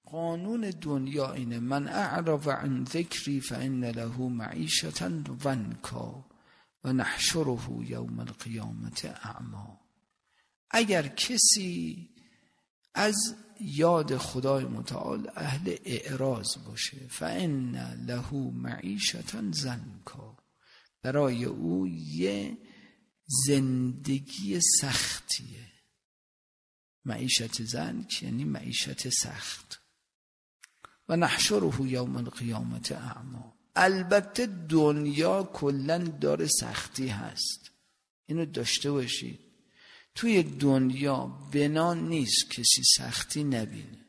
قانون دنیا اینه من اعرض عن ذکری فان له معیشة ضنکا و نحشره یوم القیامة اعمی. اگر کسی از یاد خدای متعال اهل اعراض باشه فان له معیشة ضنکا، برای او یه زندگی سختیه. معیشت ضنک یعنی معیشت سخت. و نحشره یوم القیامة اعمی. البته دنیا کلن داره سختی هست، اینو داشته باشید. توی دنیا بنا نیست کسی سختی نبینه،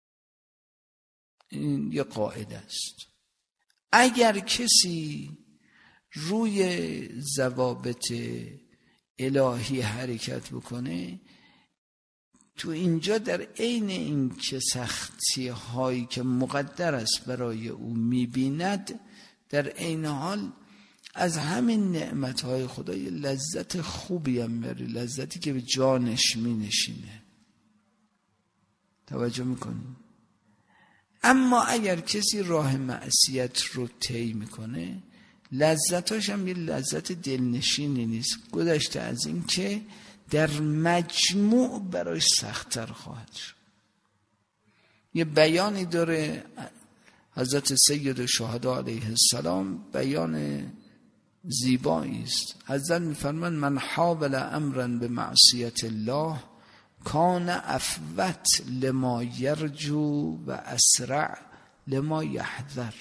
این یه قاعده است. اگر کسی روی ضوابط الهی حرکت بکنه، تو اینجا در عین این که سختی هایی که مقدر است برای او میبیند، در عین حال از همین نعمت های خدا یه لذت خوبی هم میاره، لذتی که به جانش مینشینه. توجه میکنیم؟ اما اگر کسی راه معصیت رو طی میکنه، لذتاش هم یه لذت دلنشینی نیست، گذشته از این که در مجموع برایش سخت‌تر خواهد شد. یه بیانی داره حضرت سید الشهدا علیه السلام، بیان زیبایی است. حضرت می‌فرمایند من حاول امرا به معصیت الله کان افوت لما یرجو و اسرع لما یحذر.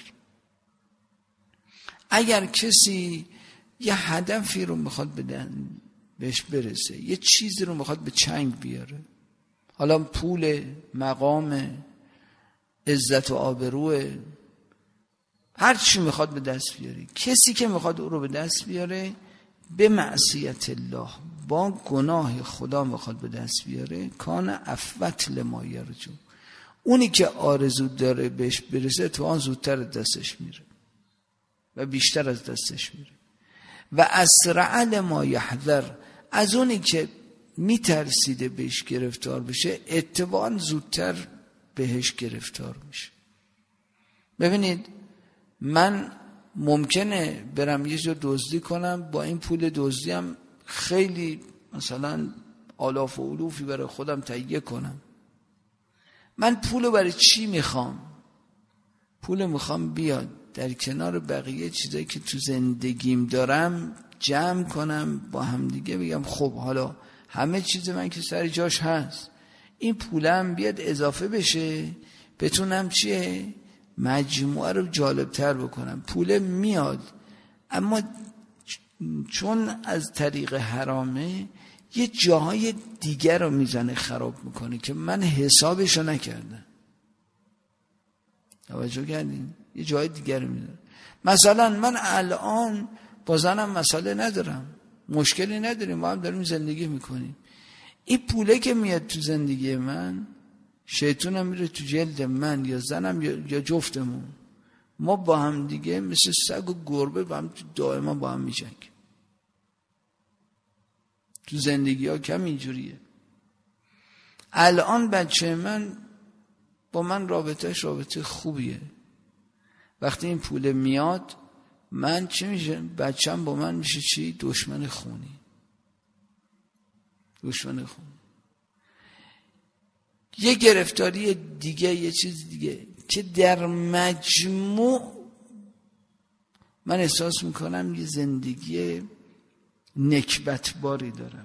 اگر کسی یه هدفی رو میخواد بهش برسه، یه چیزی رو میخواد به چنگ بیاره، حالا پول، مقام، عزت و آبروه، هر چی میخواد به دست بیاره، کسی که میخواد او رو به دست بیاره به معصیت الله، با گناه خدا میخواد به دست بیاره، کان افوت لما یرجو، اونی که آرزو داره بهش برسه تو آن زودتر دستش میره و بیشتر از دستش میره. و اسرع لما یحذر، از اونی که میترسیده بهش گرفتار بشه اتفاقا زودتر بهش گرفتار میشه. ببینید من ممکنه برم یه جا دزدی کنم، با این پول دزدی هم خیلی مثلا آلاف و علوفی برای خودم تهیه کنم. من پولو برای چی میخوام؟ پولو میخوام بیاد در کنار بقیه چیزایی که تو زندگیم دارم جمع کنم، با هم دیگه بگم خب حالا همه چیز من که سر جاش هست، این پولم بیاد اضافه بشه، بتونم چیه؟ مجموعه رو جالبتر بکنم. پول میاد اما چون از طریق حرامه یه جاهای دیگر رو میزنه خراب میکنه که من حسابشو نکردم. توجه کردین؟ یه جای دیگر رو میزنه. مثلا من الان با زنم مسئله ندارم، مشکلی نداریم، با هم داریم زندگی میکنیم. این پوله که میاد تو زندگی من، شیطونم میره تو جلد من یا زنم یا جفتمون، ما با هم دیگه مثل سگ و گربه با هم دائما با هم میجنگیم. تو زندگی ها کم اینجوریه. الان بچه من با من رابطه خوبیه، وقتی این پول میاد من چی میشه؟ بچم با من میشه چی؟ دشمن خونی. یه گرفتاری دیگه، یه چیز دیگه که در مجموع من احساس میکنم یه زندگی نکبتباری دارم.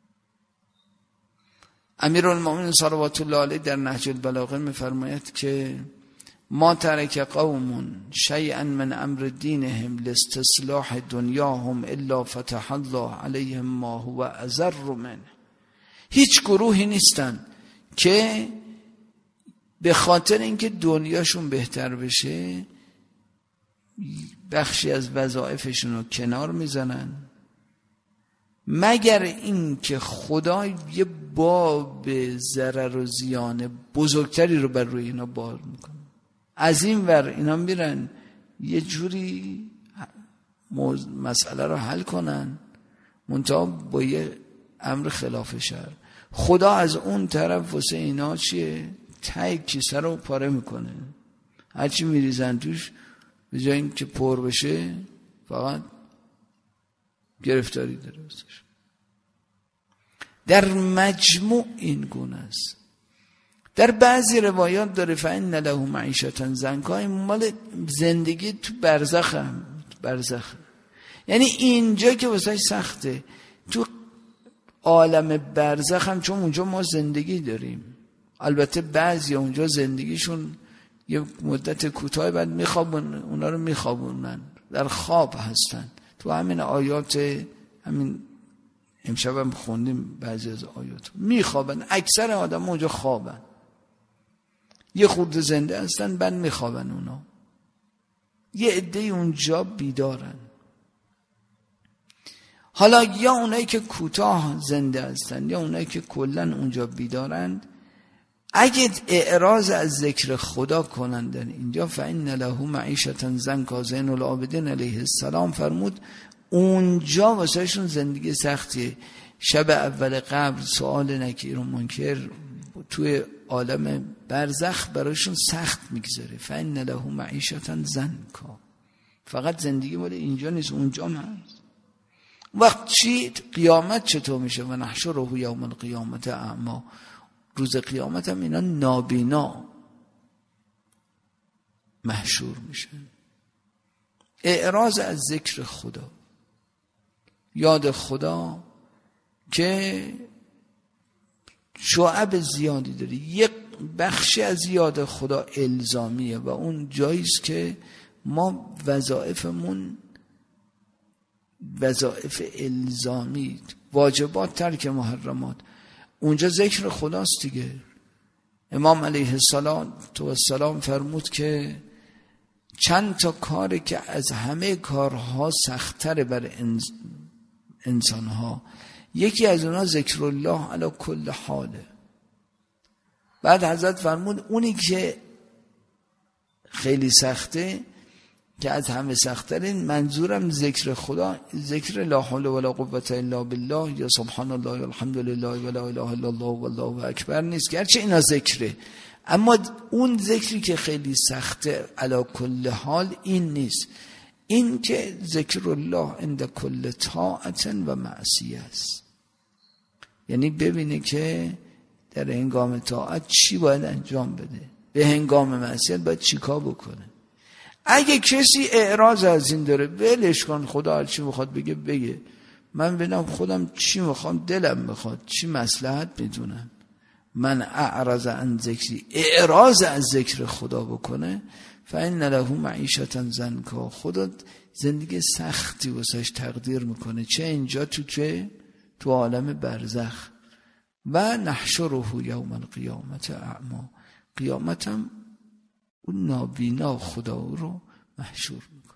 امیرالمومنین صلوات الله علیه در نهج البلاغه میفرماید که ما ترک قوم شیئا من امر دینهم لاستصلاح دنیاهم الا فتح الله علیهم ما هو اضر منه. هیچ گروهی نیستن که به خاطر اینکه دنیاشون بهتر بشه بخشی از وظایفشون رو کنار میزنن، مگر این که خدا یه باب ضرر و زیان بزرگتری رو بر روی اینا باز میکنه. از این ور اینا میرن یه جوری مسئله رو حل کنن، منتها با یه امر خلاف شرع. خدا از اون طرف واسه اینا چیه؟ ته کیسه رو پاره میکنه، هرچی میریزن توش به جای این که پر بشه فقط گرفتاری داره واسش. در مجموع این گونه است. در بعضی روایات داره فإن له معیشة ضنکا، این مال زندگی تو برزخ هم، برزخ یعنی اینجا که واسه سخته، تو عالم برزخ هم، چون اونجا ما زندگی داریم. البته بعضی اونجا زندگیشون یه مدت کوتاه بعد میخوابون، اونا رو میخوابونن، در خواب هستن. تو همین آیات، همین امشب هم خوندیم بعضی از آیات، میخوابن. اکثر آدم اونجا خوابن، یه خورده زنده هستن بعد میخوابن. اونا یه عده اونجا بیدارن. حالا یا اونایی که کوتاه زنده هستن یا اونایی که کلن اونجا بیدارند، اگه اعراض از ذکر خدا کنندن اینجا، فإن له معیشة ضنکا، زین العابدین علیه السلام فرمود اونجا واسه شون زندگی سختیه. شب اول قبر سوال نکیر و منکر توی عالم برزخ براشون سخت میگذره. فإن له معیشة ضنکا، فقط زندگی مال اینجا نیست، اونجا هم هست. وقت چی؟ قیامت چطور میشه؟ و نحشره یوم القیامت اعما، روز قیامت هم اینا نابینا محشور میشن. اعراض از ذکر خدا، یاد خدا که شعب زیادی داره. یک بخشی از یاد خدا الزامیه و اون جاییست که ما وظایفمون وظایف الزامی، واجبات، ترک محرمات، اونجا ذکر خداست دیگه. امام علیه السلام فرمود که چند تا کاری که از همه کارها سخت‌تر بر انسانها، یکی از اونها ذکر الله علی کل حاله. بعد حضرت فرمود اونی که خیلی سخته، که از همه سخت‌ترین، منظورم ذکر خدا، ذکر لا حول ولا قوة الا بالله یا سبحان الله یا الحمد لله ولا اله الا الله والله اکبر نیست، گرچه اینا ذکره، اما اون ذکری که خیلی سخته علی کل حال این نیست. این که ذکر الله عند کل طاعت و معصیه است، یعنی ببینه که در هنگام طاعت چی باید انجام بده، به هنگام معصیت باید چی کار بکنه. اگه کسی اعراض از این داره، ولش کن، خدا هر چی بخواد بگه، من ببینم خودم چی میخوام، دلم میخواد، چی مصلحت میدونم. من اعرض عن ذکری، اعراض از ذکر خدا بکنه، فإن له معیشة ضنکا، خدا زندگی سختی واسش تقدیر میکنه، چه اینجا تو عالم برزخ. و نحشره یوم القیامت اعما، قیامتم اون نابینا خدا رو محشور میکنه.